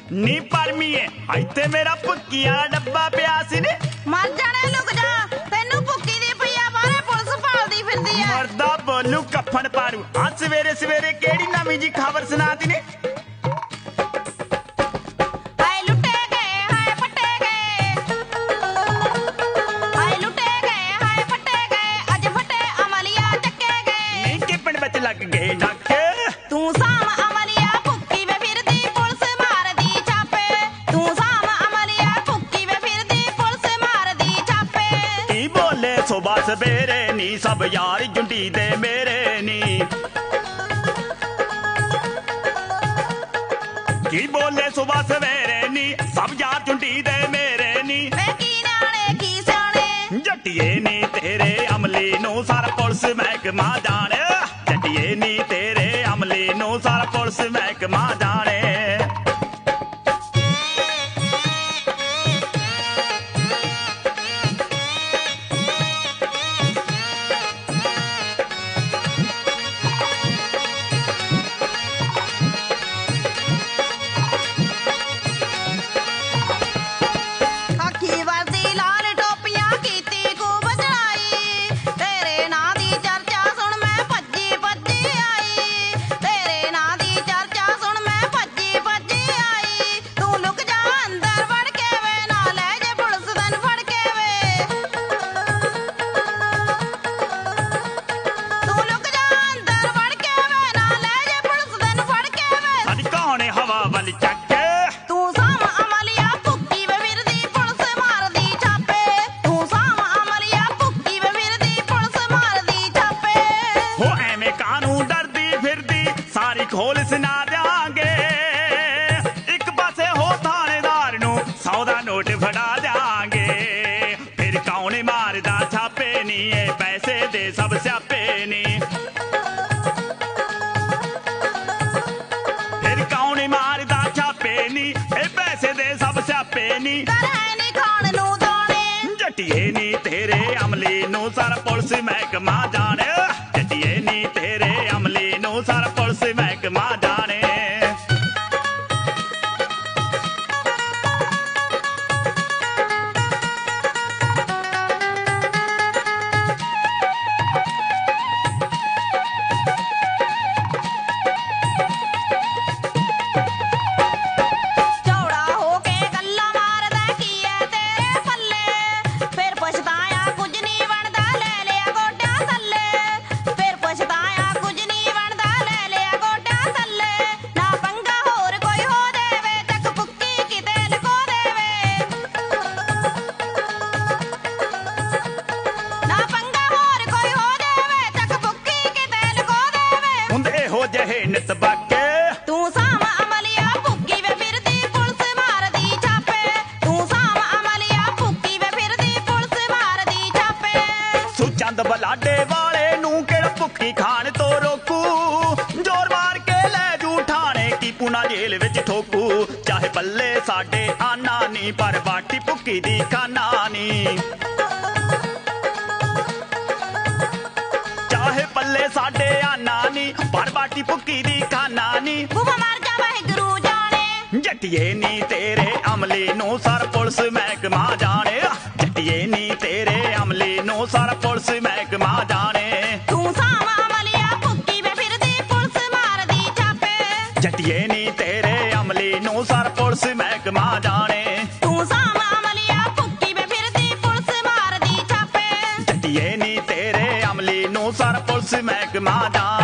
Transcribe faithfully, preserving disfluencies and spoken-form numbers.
नी परमीए इत्थे मेरा भुक्किया डब्बा पिया सी ने मर जाने लुक जा तेनू भुक्की दी पईया बाहर पुलिस भालदी फिरदी है मरदा बोलू कफन पारू आ सवेरे सवेरे केड़ी नवीं जी खबर सुनाती ने लग गए डाके तू साम अमलिया भुक्की वे फिरदी पुलिस मारदी छापे तू साम अमलिया भुक्की वे फिरदी पुलिस मारदी छापे की बोले सुबह सवेरे नी सब यार जुंडी दे मेरे नी की बोले सुबह सवेरे नी सब यार जुंडी दे मेरे नी वे की न्याणे की सियाणे जट्टिए नी तेरे अमली नू सारा पुलिस महकमा जाने जट्टिए नी तेरे अमली नू सारा पुलिस महकमा जाने खोल सुना देंगे एक पासे हो थानेदार नू सौ दा नोट फड़ा देंगे फिर कौन मारदा छापे नी ए पैसे दे सब स्यापे नी फिर कौन मारदा छापे नी ए पैसे दे सब स्यापे नी जट्टिए नी तेरे अमली नू सारा पुलिस महकमा जाने जट्टिए नी तेरे अमली नू सारा पुलिस महकमा जाने तू साम अमलिया भुक्की वे फिरदी पुलिस मारदी छापे तू साम अमलिया भुक्की वे फिरदी पुलिस मारदी छापे सुचंद बलाडे वाले नू केड़ा भुक्की खान तो रोकू जोर मार के ले जू ठाणे की पुना जेल विच ठोकू चाहे पल्ले साडे आना नी पर बाटी भुक्की दी खाना नी चाहे पल्ले साडे आना नी पर बाटी भुक्की दी खाना नी मार जा वाहिगुरू जाने जट्टिए नी तेरे अमली नू सारा पुलिस महकमा जाने जट्टिए नी तेरे अमली नू सारा पुलिस महकमा जाने तू साम अमलिया भुक्की वे फिरदी पुलिस मारदी छापे जट्टिए नी तेरे अमली नू सारा पुलिस महकमा जाने तू साम अमलिया भुक्की वे फिरदी पुलिस मारदी छापे जट्टिए नी तेरे अमली नू सारा पुलिस महकमा जाने